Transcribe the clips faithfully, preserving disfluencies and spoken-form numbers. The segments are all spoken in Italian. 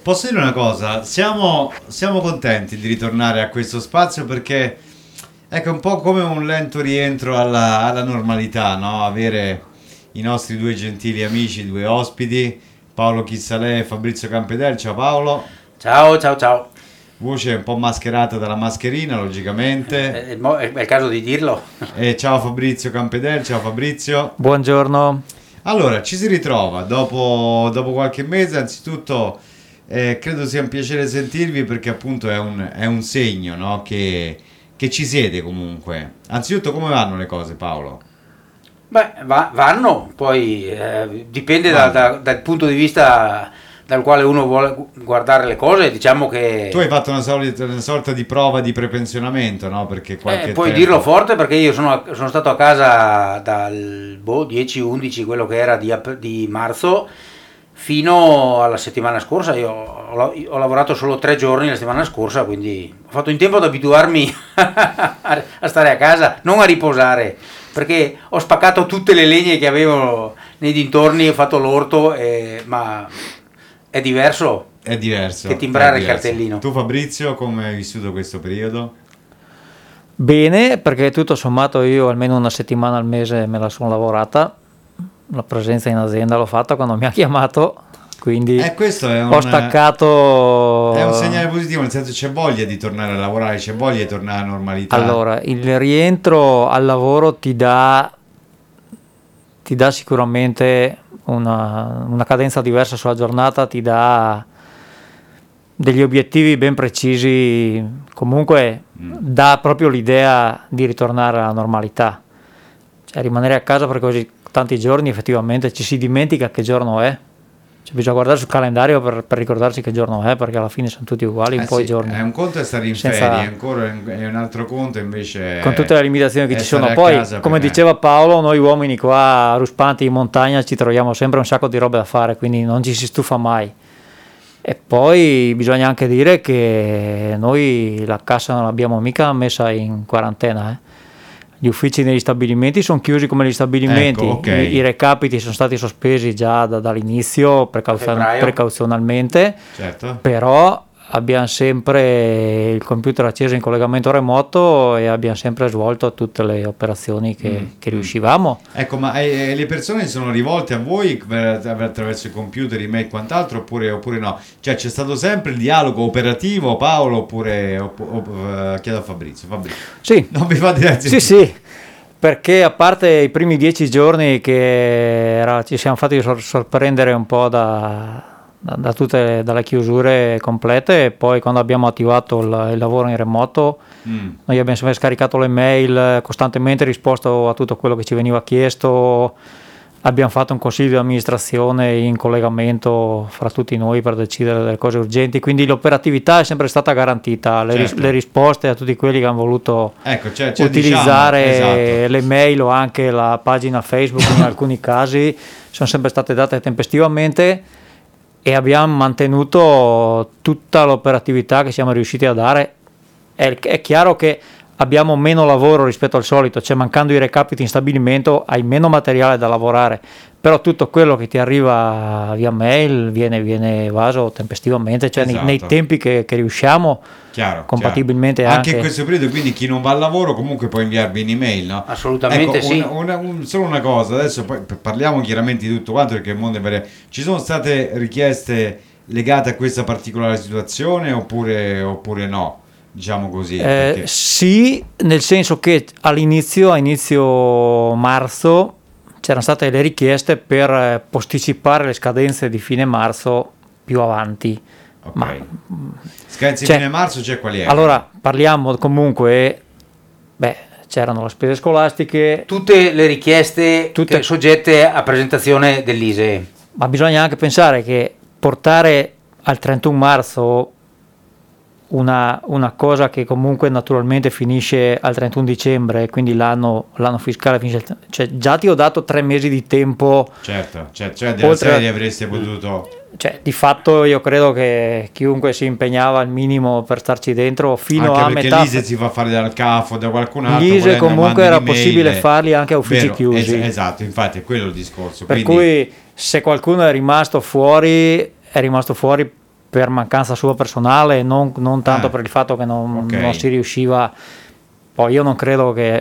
Posso dire una cosa? Siamo, siamo contenti di ritornare a questo spazio perché ecco, è un po' come un lento rientro alla, alla normalità, no? Avere i nostri due gentili amici, due ospiti, Paolo Chissalè e Fabrizio Campedel. Ciao Paolo. Ciao, ciao, ciao. Voce un po' mascherata dalla mascherina, logicamente. È, è, è il caso di dirlo. E ciao Fabrizio Campedel, ciao Fabrizio. Buongiorno. Allora, ci si ritrova dopo, dopo qualche mese, anzitutto eh, credo sia un piacere sentirvi perché appunto è un, è un segno, no? che, che ci siete comunque. Anzitutto come vanno le cose, Paolo? Beh, va, vanno, poi eh, dipende da, da, dal punto di vista dal quale uno vuole guardare le cose, diciamo che... Tu hai fatto una, solita, una sorta di prova di prepensionamento, no? Perché qualche eh, puoi tempo... dirlo forte perché io sono, sono stato a casa dal boh, dieci undici, quello che era di, di marzo, fino alla settimana scorsa. Io ho, ho lavorato solo tre giorni la settimana scorsa, quindi ho fatto in tempo ad abituarmi a stare a casa, non a riposare, perché ho spaccato tutte le legne che avevo nei dintorni, ho fatto l'orto, eh, ma... È diverso, è diverso che timbrare è diverso. Il cartellino. Tu Fabrizio, come hai vissuto questo periodo? Bene, perché tutto sommato io almeno una settimana al mese me la sono lavorata, la presenza in azienda l'ho fatta quando mi ha chiamato, quindi eh, questo è un, ho staccato... È un segnale positivo, nel senso c'è voglia di tornare a lavorare, c'è voglia di tornare alla normalità. Allora, il rientro al lavoro ti dà, ti dà sicuramente... Una, una cadenza diversa sulla giornata, ti dà degli obiettivi ben precisi, comunque mm. dà proprio l'idea di ritornare alla normalità, cioè rimanere a casa per così tanti giorni effettivamente ci si dimentica che giorno è, cioè, bisogna guardare sul calendario per, per ricordarsi che giorno è, perché alla fine sono tutti uguali un eh po' sì, i giorni. È un conto è stare in senza... ferie, ancora è un altro conto invece con tutte le limitazioni che ci sono. Poi, come diceva Paolo, noi uomini qua ruspanti in montagna ci troviamo sempre un sacco di robe da fare, quindi non ci si stufa mai. E poi bisogna anche dire che noi la cassa non l'abbiamo mica messa in quarantena, eh. Gli uffici negli stabilimenti sono chiusi come gli stabilimenti, ecco, okay. I, i recapiti sono stati sospesi già da, dall'inizio precauzion- precauzionalmente, certo. Però abbiamo sempre il computer acceso in collegamento remoto e abbiamo sempre svolto tutte le operazioni che, mm. che riuscivamo. Ecco, ma eh, le persone si sono rivolte a voi attraverso i computer, email e quant'altro, oppure, oppure no? Cioè c'è stato sempre il dialogo operativo, Paolo, oppure opp- opp- uh, chiedo a Fabrizio. Fabrizio. Sì, non mi fate sì, sì, perché a parte i primi dieci giorni che era, ci siamo fatti sor- sorprendere un po' da... Da, da tutte dalle chiusure complete, e poi quando abbiamo attivato il, il lavoro in remoto mm. noi abbiamo sempre scaricato le mail, costantemente risposto a tutto quello che ci veniva chiesto, abbiamo fatto un consiglio di amministrazione in collegamento fra tutti noi per decidere delle cose urgenti, quindi l'operatività è sempre stata garantita, le, certo. ris- le risposte a tutti quelli che hanno voluto ecco, cioè, cioè, utilizzare diciamo, esatto. le mail o anche la pagina Facebook in alcuni casi sono sempre state date tempestivamente. E abbiamo mantenuto tutta l'operatività che siamo riusciti a dare. È, è chiaro che abbiamo meno lavoro rispetto al solito, cioè mancando i recapiti in stabilimento hai meno materiale da lavorare, però tutto quello che ti arriva via mail viene, viene evaso tempestivamente, cioè esatto. nei, nei tempi che, che riusciamo, chiaro, compatibilmente chiaro. Anche, anche in questo periodo, quindi chi non va al lavoro comunque può inviarvi un'email, no? Assolutamente, ecco, sì. Una, una, un, solo una cosa, adesso poi parliamo chiaramente di tutto quanto perché il mondo è vario. Ci sono state richieste legate a questa particolare situazione oppure, oppure no? Diciamo così. Eh, sì, nel senso che all'inizio, a inizio marzo, c'erano state le richieste per posticipare le scadenze di fine marzo più avanti. Ok. Ma, scadenze di fine marzo, cioè quali erano? Allora, parliamo comunque, beh, c'erano le spese scolastiche. Tutte le richieste tutte, soggette a presentazione dell'I S E E. Ma bisogna anche pensare che portare al trentuno marzo Una, una cosa che comunque naturalmente finisce al trentuno dicembre, quindi l'anno, l'anno fiscale finisce, cioè già ti ho dato tre mesi di tempo, certo, cioè, cioè della oltre, serie avreste potuto, cioè di fatto io credo che chiunque si impegnava al minimo per starci dentro fino anche a perché metà, l'I S E E si fa fare dal C A F o da qualcun altro, l'I S E E comunque era possibile farli anche a uffici vero, chiusi, es- esatto, infatti è quello il discorso, per quindi... cui se qualcuno è rimasto fuori è rimasto fuori per mancanza sua personale, non, non tanto Ah, per il fatto che non, ok. non si riusciva. Poi io non credo che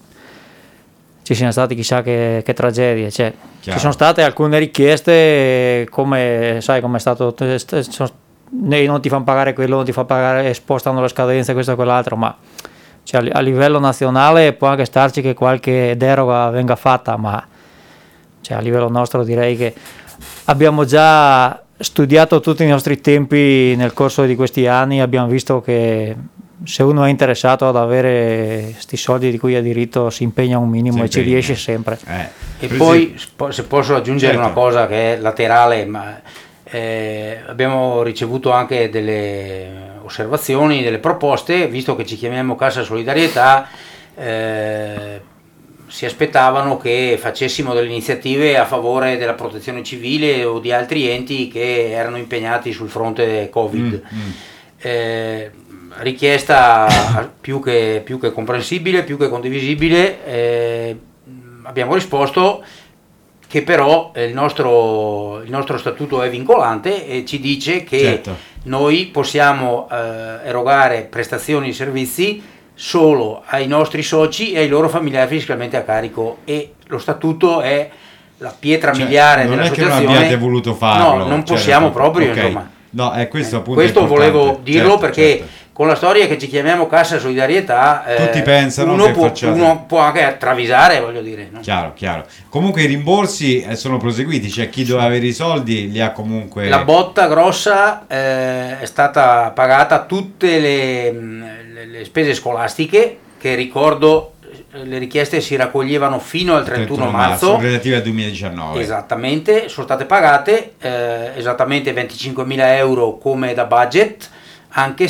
ci siano state chissà che, che tragedie, cioè, Chiaro. ci sono state alcune richieste, come sai come è stato, ne- non ti fanno pagare quello, non ti fa pagare, spostano le scadenze, questo e quell'altro, ma cioè, a li- a livello nazionale può anche starci che qualche deroga venga fatta, ma cioè, a livello nostro direi che abbiamo già studiato tutti i nostri tempi nel corso di questi anni, abbiamo visto che se uno è interessato ad avere questi soldi di cui ha diritto si impegna un minimo Si e ci impegna. riesce sempre. Eh, E per poi, esempio- spo- se posso aggiungere Certo. una cosa che è laterale, ma eh, abbiamo ricevuto anche delle osservazioni, delle proposte, visto che ci chiamiamo Cassa Solidarietà, eh, si aspettavano che facessimo delle iniziative a favore della protezione civile o di altri enti che erano impegnati sul fronte Covid. Mm, mm. Eh, richiesta più che, più che comprensibile, più che condivisibile. Eh, abbiamo risposto che però il nostro, il nostro statuto è vincolante e ci dice che Certo. noi possiamo eh, erogare prestazioni e servizi solo ai nostri soci e ai loro familiari fiscalmente a carico, e lo statuto è la pietra Cioè, miliare non è che non dell'associazione. abbiate voluto farlo, No, non cioè, possiamo nel- proprio, ok. insomma. No, è questo appunto Questo importante. volevo dirlo, Certo, perché certo. con la storia che ci chiamiamo Cassa Solidarietà, eh, Tutti pensano uno, che può, facciate- uno può anche travisare, voglio dire, no? Chiaro, chiaro. Comunque i rimborsi eh, sono proseguiti, cioè chi doveva avere i soldi li ha comunque... La botta grossa eh, è stata pagata tutte le, le- le spese scolastiche, che ricordo eh, le richieste si raccoglievano fino al trentuno marzo. relative al duemiladiciannove. Esattamente, sono state pagate eh, esattamente venticinquemila euro come da budget, anche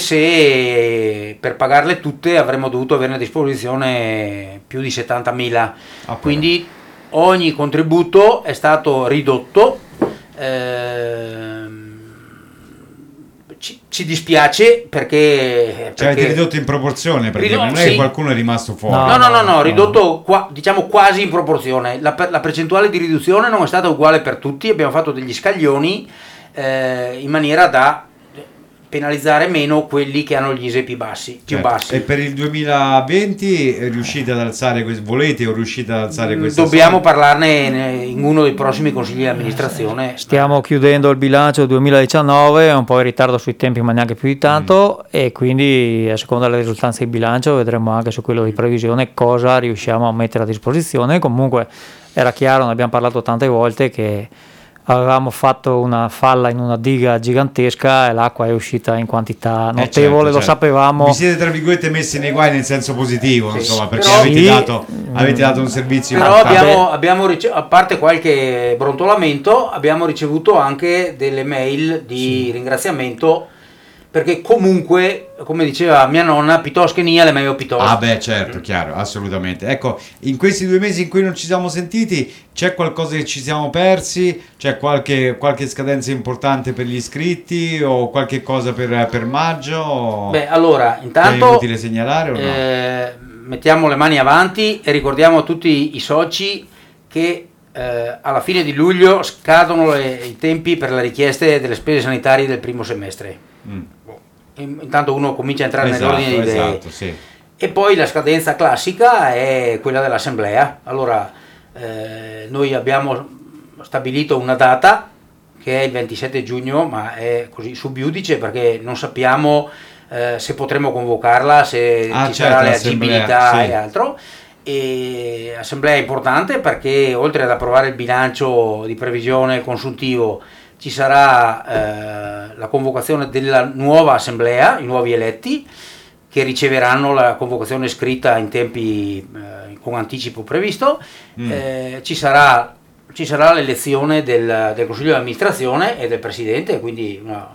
se per pagarle tutte avremmo dovuto avere a disposizione più di settantamila. Ah, però. Quindi ogni contributo è stato ridotto. ehm, ci, ci dispiace perché, Cioè avete perché- ridotto in proporzione, perché Ridotto, non è che sì. qualcuno è rimasto fuori. No, No, no, no, no, no. ridotto qua- diciamo quasi in proporzione. La, per- la percentuale di riduzione non è stata uguale per tutti, abbiamo fatto degli scaglioni eh, in maniera da penalizzare meno quelli che hanno gli I S E E P bassi, più Certo. bassi. E per il duemilaventi riuscite ad alzare questo? Volete o riuscite ad alzare questo? Dobbiamo parlarne in uno dei prossimi consigli di amministrazione. Stiamo chiudendo il bilancio duemiladiciannove, un po' in ritardo sui tempi ma neanche più di tanto, e quindi a seconda delle risultanze di bilancio vedremo anche su quello di previsione cosa riusciamo a mettere a disposizione. Comunque era chiaro, ne abbiamo parlato tante volte, che avevamo fatto una falla in una diga gigantesca e l'acqua è uscita in quantità Eh, notevole, certo, lo certo. sapevamo. Vi siete tra virgolette messi nei guai nel senso positivo, Sì, insomma, perché però- avete, Sì. dato, avete dato un servizio Però importante. abbiamo, abbiamo rice- a parte qualche brontolamento, abbiamo ricevuto anche delle mail di ringraziamento, perché comunque, come diceva mia nonna, piuttosto che nia, le meglio piuttosto. Ah beh, certo, chiaro, assolutamente. Ecco, in questi due mesi in cui non ci siamo sentiti, c'è qualcosa che ci siamo persi? C'è qualche, qualche scadenza importante per gli iscritti o qualche cosa per, per maggio? Beh, allora, Che è intanto inutile segnalare o no? eh, mettiamo le mani avanti e ricordiamo a tutti i soci che eh, alla fine di luglio scadono le- i tempi per le richieste delle spese sanitarie del primo semestre. Mm. In- Intanto uno comincia a entrare Esatto, nell'ordine di idee. esatto, sì. E poi la scadenza classica è quella dell'assemblea. Allora, eh, noi abbiamo stabilito una data che è il ventisette giugno, ma è così sub iudice perché non sappiamo eh, se potremo convocarla, se Ah, ci certo, sarà l'assemblea, l'agibilità sì. e altro. E assemblea importante perché oltre ad approvare il bilancio di previsione consuntivo ci sarà eh, la convocazione della nuova assemblea, i nuovi eletti, che riceveranno la convocazione scritta in tempi eh, con anticipo previsto. Mm. Eh, ci sarà, ci sarà l'elezione del, del consiglio di amministrazione e del presidente, quindi una,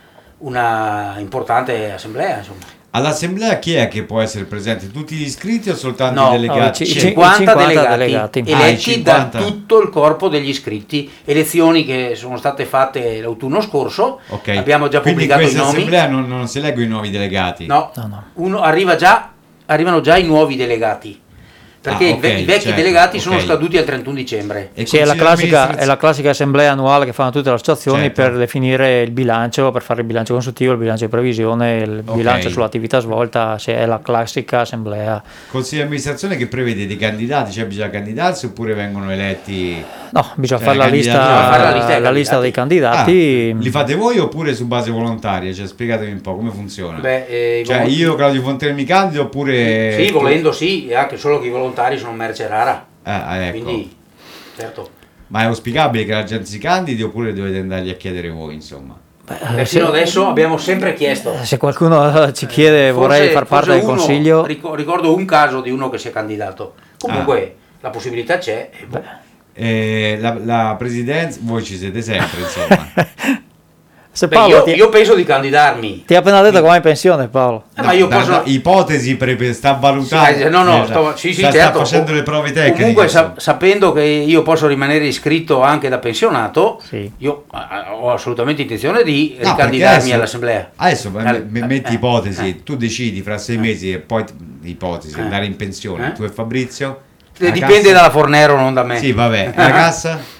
una importante assemblea, insomma. All'assemblea chi è che può essere presente? Tutti gli iscritti o soltanto No, i delegati? no, i- i- cinquanta, cinquanta delegati, delegati. Ah, i eletti cinquanta. da tutto il corpo degli iscritti, elezioni che sono state fatte l'autunno scorso. Ok. Abbiamo già Quindi pubblicato in i questa nomi. assemblea non, non si leggono i nuovi delegati? No, No, no. Uno, arriva già, arrivano già i nuovi delegati. perché Ah, i ve- ok, i vecchi certo, delegati ok. sono scaduti al trentuno dicembre. E Sì, è la, consiglio classica, d'amministrazio- è la classica assemblea annuale che fanno tutte le associazioni Certo. per definire il bilancio, per fare il bilancio consultivo, il bilancio di previsione, il Ok. bilancio sull'attività svolta, sì, è la classica assemblea. Consiglio di amministrazione che prevede dei candidati, cioè bisogna candidarsi oppure vengono eletti? No, bisogna Cioè, fare la la lista, candidatura- fare la lista dei la lista dei candidati. Ah, li fate voi oppure su base volontaria? Cioè, spiegatemi un po' come funziona. Beh, eh, i Cioè, vol- io Claudio Fontana mi candido oppure... Sì, volendo sì, e anche solo che i volontari sono merce rara. Ah, ecco. Quindi, certo. Ma è auspicabile che la gente si candidi oppure dovete andargli a chiedere voi, insomma? Beh, Fino se, adesso abbiamo sempre chiesto. se qualcuno ci chiede Forse- vorrei far parte forse del uno- consiglio, ric- Ricordo un caso di uno che si è candidato. Comunque Ah. la possibilità c'è. e boh. Eh, la, la presidenza, voi ci siete sempre, insomma. se Beh, Paolo io, ti, io penso di candidarmi. ti ha appena detto che vai in pensione, Paolo. Eh, ma io Da- posso... da- ipotesi pre- pre- sta valutando. Sì, no, no, eh, sto, sì, sì, sta, certo. sta facendo le prove tecniche. Comunque, sa- insomma. sapendo che io posso rimanere iscritto anche da pensionato, Sì. io eh, ho assolutamente intenzione di No, ricandidarmi perché adesso- all'assemblea. Adesso me- Eh, me- metti eh, ipotesi, eh. tu decidi fra sei mesi e poi ipotesi Eh. andare in pensione, Eh. tu e Fabrizio. Eh, la Dipende cassa- dalla Fornero, non da me. Sì, vabbè, la cassa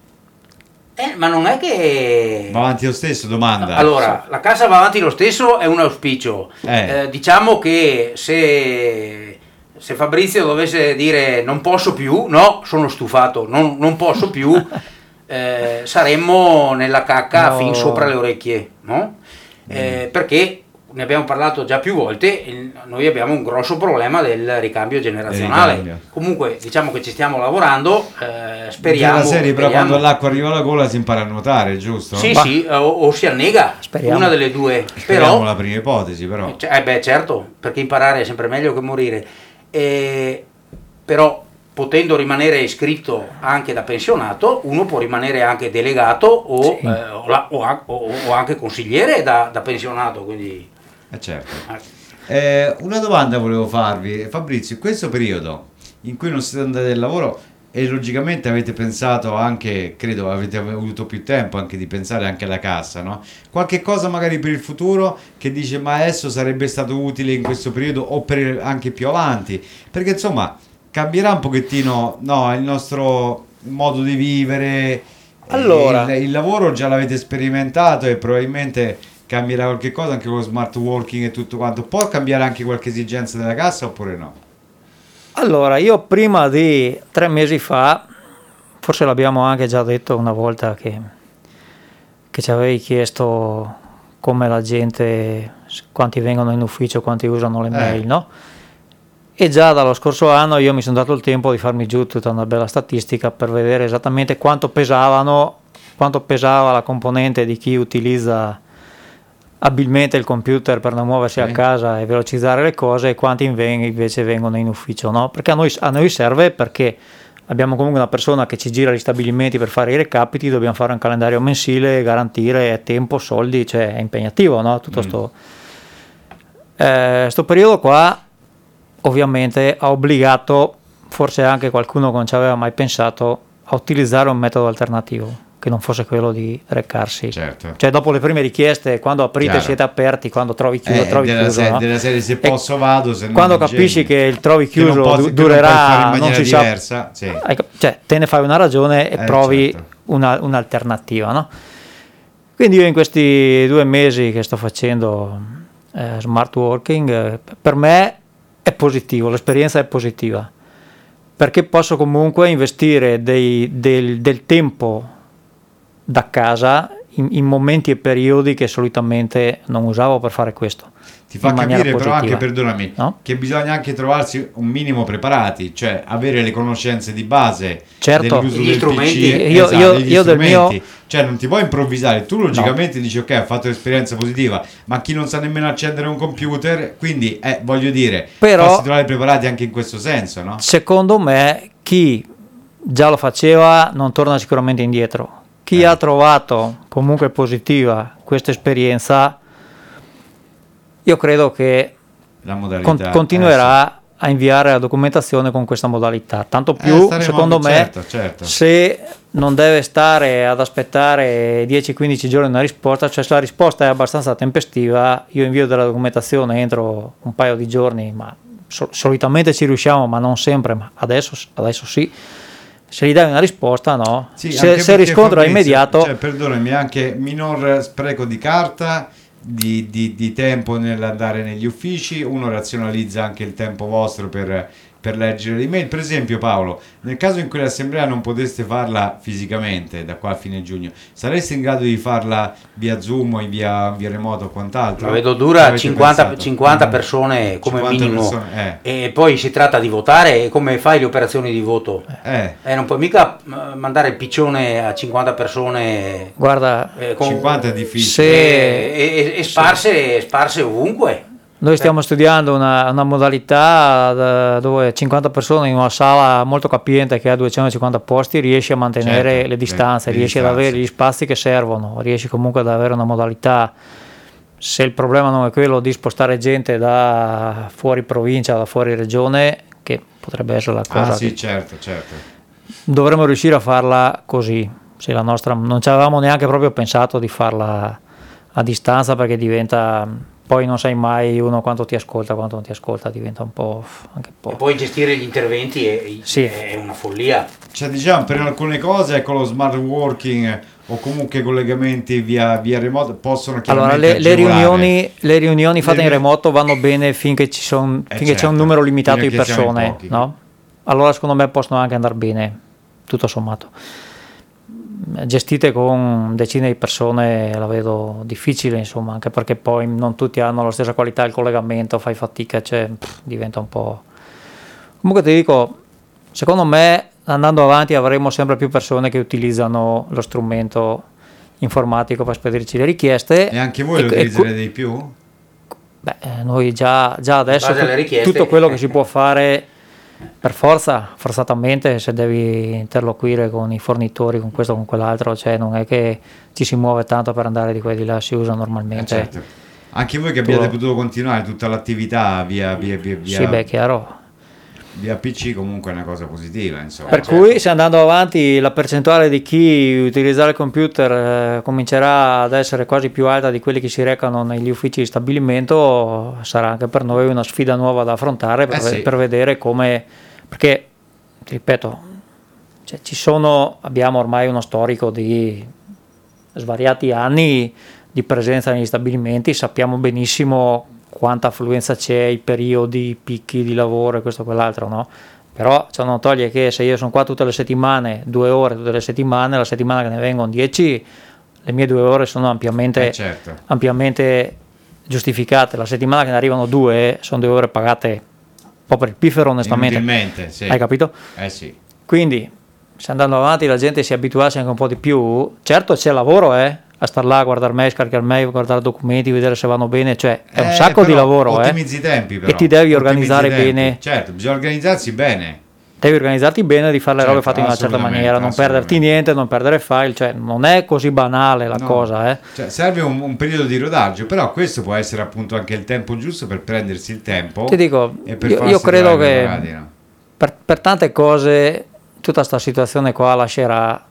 Eh, ma non è che... va avanti lo stesso, domanda. Allora, la casa va avanti lo stesso, è un auspicio. Eh. Eh, diciamo che se, se Fabrizio dovesse dire non posso più, no, sono stufato, non, non posso più, eh, saremmo nella cacca No. fin sopra le orecchie, no? Eh, perché ne abbiamo parlato già più volte, il- noi abbiamo un grosso problema del ricambio generazionale. Del ricambio. Comunque diciamo che ci stiamo lavorando, eh, Speriamo, speriamo... la serie, però speriamo- quando l'acqua arriva alla gola si impara a nuotare, giusto? Sì, Bah. sì, o, o si annega, Speriamo. una delle due. Speriamo Però, la prima ipotesi, però. cioè, eh beh, certo, perché imparare è sempre meglio che morire. Eh, però, potendo rimanere iscritto anche da pensionato, uno può rimanere anche delegato o, Sì. eh, o, la- o a- o- o anche consigliere da, da pensionato. Quindi, Eh, certo. eh. Eh, una domanda volevo farvi, Fabrizio, in questo periodo in cui non siete andati al lavoro e logicamente avete pensato anche, credo avete avuto più tempo anche di pensare anche alla cassa, no? Qualche cosa magari per il futuro che dice ma adesso sarebbe stato utile in questo periodo o per anche più avanti, perché insomma cambierà un pochettino, no, il nostro modo di vivere. Allora. il, il lavoro già l'avete sperimentato e probabilmente cambierà qualche cosa anche con lo smart working e tutto quanto. Può cambiare anche qualche esigenza della cassa oppure no? Allora, io prima di tre mesi fa, forse l'abbiamo anche già detto una volta che, che ci avevi chiesto come la gente, quanti vengono in ufficio, quanti usano le Eh. mail, no? E già dallo scorso anno io mi sono dato il tempo di farmi giù tutta una bella statistica per vedere esattamente quanto pesavano, quanto pesava la componente di chi utilizza abilmente il computer per non muoversi Sì. a casa e velocizzare le cose e quanti inven- invece vengono in ufficio, no? Perché a noi, a noi serve, perché abbiamo comunque una persona che ci gira gli stabilimenti per fare i recapiti, dobbiamo fare un calendario mensile, garantire tempo, soldi, cioè è impegnativo, no? Tutto Mm. sto, eh, sto periodo qua ovviamente ha obbligato forse anche qualcuno che non ci aveva mai pensato a utilizzare un metodo alternativo che non fosse quello di recarsi. Certo. Cioè dopo le prime richieste, quando aprite Chiaro. siete aperti, quando trovi chiuso, Eh, trovi della, chiuso. se- no? della serie se E posso vado, se no quando non capisci geni. che il trovi Che non chiuso posso- du- che non puoi fare in durerà, non maniera si sa, diversa, sì. hai cap- cioè te ne fai una ragione e Eh, provi certo. una- un'alternativa, no? Quindi io in questi due mesi che sto facendo eh, smart working, eh, per me è positivo, l'esperienza è positiva, perché posso comunque investire dei- del, del tempo da casa in, in momenti e periodi che solitamente non usavo per fare questo. Ti fa in maniera capire però anche, positiva. perdonami, No? che bisogna anche trovarsi un minimo preparati, cioè avere le conoscenze di base Certo. dell'uso Gli del strumenti. P C, Io- esatto, io- degli io del strumenti. mio- Cioè non ti puoi improvvisare, tu logicamente dici ok, ho fatto l'esperienza positiva, ma chi non sa nemmeno accendere un computer, quindi eh, voglio dire, Però- farsi trovare preparati anche in questo senso, no? Secondo me chi già lo faceva non torna sicuramente indietro. Chi Eh. ha trovato comunque positiva questa esperienza, io credo che La modalità. con- eh, continuerà a inviare la documentazione con questa modalità. Tanto sì. più, Eh, staremo- secondo me, certo, certo. se non deve stare ad aspettare dieci quindici giorni una risposta, cioè se la risposta è abbastanza tempestiva, io invio della documentazione entro un paio di giorni, ma sol- solitamente ci riusciamo, ma non sempre, ma adesso, adesso sì. Se gli dai una risposta, no. Sì, se anche se il perché, riscontro è Fabrizio, immediato, cioè, perdonami, anche minor spreco di carta, di, di- di tempo nell'andare negli uffici, uno razionalizza anche il tempo vostro per, per leggere l'email. Per esempio, Paolo, nel caso in cui l'assemblea non poteste farla fisicamente da qua a fine giugno, sareste in grado di farla via Zoom o via, via remoto o quant'altro? La vedo dura Avete cinquanta, pensato? cinquanta Mm. persone come cinquanta minimo, persone, e poi si tratta di votare, e come fai le operazioni di voto? eh, Eh, non puoi mica eh, mandare il piccione a cinquanta persone guarda, eh, con- cinquanta è difficile. se- e, e- e sparse, sparse ovunque. noi stiamo studiando una, una modalità da- dove cinquanta persone in una sala molto capiente che ha duecentocinquanta posti riesci a mantenere Certo, le distanze, le riesci ad distanze. avere gli spazi che servono, riesci comunque ad avere una modalità. Se il problema non è quello di spostare gente da fuori provincia, da fuori regione, che potrebbe essere la cosa, Ah sì, che certo, certo. dovremmo riuscire a farla così. Se la nostra, non ci avevamo neanche proprio pensato di farla a distanza, perché diventa, poi non sai mai uno quanto ti ascolta, quanto non ti ascolta, diventa un po' anche un E po'. poi gestire gli interventi è, Sì. è una follia. Cioè, diciamo, per alcune cose, ecco, lo smart working o comunque collegamenti via, via remoto possono Allora, chiaramente le, le agevolare. riunioni, le riunioni fatte Le in ri- remoto vanno bene finché, ci son, Eh, finché c'è un certo, numero limitato fino di a che siamo in persone, pochi. no? Allora secondo me possono anche andare bene, tutto sommato. Gestite con decine di persone la vedo difficile, insomma, anche perché poi non tutti hanno la stessa qualità del collegamento, fai fatica, cioè, pff, diventa un po'. Comunque ti dico, secondo me andando avanti avremo sempre più persone che utilizzano lo strumento informatico per spedirci le richieste. E anche voi lo e- e- utilizzerete di più? Beh, eh, noi già, già adesso base alle tut- richieste. tutto quello che si può fare per forza, forzatamente, se devi interloquire con i fornitori, con questo o con quell'altro, cioè non è che ci si muove tanto per andare di qua e di là, si usa Eh, normalmente. certo. Anche voi che abbiate Tu- potuto continuare tutta l'attività via, via, via, via, Sì, beh, chiaro. via P C comunque è una cosa positiva, insomma. Per certo. cui se andando avanti la percentuale di chi utilizzerà il computer eh, comincerà ad essere quasi più alta di quelli che si recano negli uffici di stabilimento, sarà anche per noi una sfida nuova da affrontare per, Eh sì. per vedere come, perché ti ripeto, cioè, ci sono, abbiamo ormai uno storico di svariati anni di presenza negli stabilimenti, sappiamo benissimo quanta affluenza c'è, i periodi, i picchi di lavoro e questo e quell'altro, no? Però ciò non toglie che se io sono qua tutte le settimane, due ore tutte le settimane, la settimana che ne vengono dieci, le mie due ore sono ampiamente, Eh, certo. ampiamente giustificate. La settimana che ne arrivano due sono due ore pagate un po' per il piffero, onestamente. Inutilmente, sì. Hai capito? Eh sì. Quindi, se andando avanti la gente si abituasse anche un po' di più, certo c'è lavoro, eh, a star là a guardare mail, scaricare mail, guardare documenti, vedere se vanno bene, cioè è un Eh, sacco di però lavoro, eh. ottimizzi i tempi, però. E ti devi Ottimizzi organizzare i tempi. bene. Certo, bisogna organizzarsi bene. Devi organizzarti bene, di fare le Certo, robe fatte in una certa assolutamente, maniera, non perderti assolutamente. niente, non perdere file, cioè non è così banale la No. cosa, eh. Cioè, serve un, un periodo di rodaggio, però questo può essere appunto anche il tempo giusto per prendersi il tempo. Ti dico, e per io, farsi io credo trovare che preparati, no? per, per tante cose tutta questa situazione qua lascerà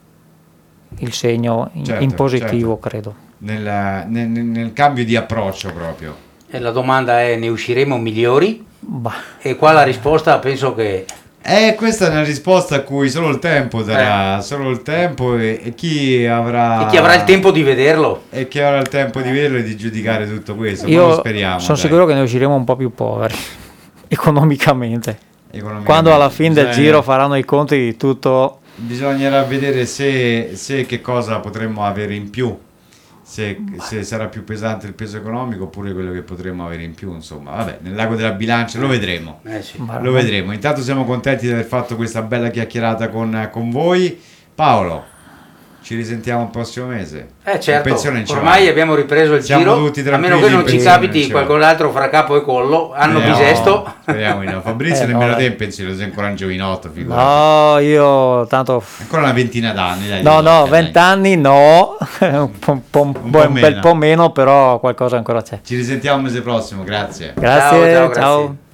il segno in, Certo, in positivo, certo. credo. Nel, nel- nel cambio di approccio proprio. E la domanda è: ne usciremo migliori? Bah, E qua la risposta penso che Eh, questa è una risposta a cui solo il tempo darà, solo il tempo e, e chi avrà e chi avrà il tempo di vederlo. e chi avrà il tempo di vederlo e di giudicare tutto questo. Ma lo io speriamo. sono dai. sicuro che ne usciremo un po' più poveri economicamente. Economicamente. Quando alla fine del Bisogna- giro faranno i conti di tutto, Bisognerà vedere se, se che cosa potremmo avere in più, se, se sarà più pesante il peso economico oppure quello che potremmo avere in più, insomma. Vabbè, nel lago della bilancia lo vedremo. Eh sì. ma- Lo vedremo. Intanto siamo contenti di aver fatto questa bella chiacchierata con, con voi. Paolo, ci risentiamo il prossimo mese. Eh certo, In pensione non ci ormai vado. abbiamo ripreso il Siamo giro, tutti a tranquilli, meno che non in ci pensione non capiti ci qualcun altro fra capo e collo, hanno Speriamo- bisesto. Speriamo di no. Fabrizio Eh, no, nemmeno dai. te pensi, lo sei ancora un giovinotto, figurati. no, io tanto Ancora una ventina d'anni, dai. no, di no, vita, dai. vent'anni no, un, po', un, po', un, po' po'- un bel meno. po' meno, però qualcosa ancora c'è. Ci risentiamo il mese prossimo, grazie. Grazie, Ciao, ciao, ciao. grazie.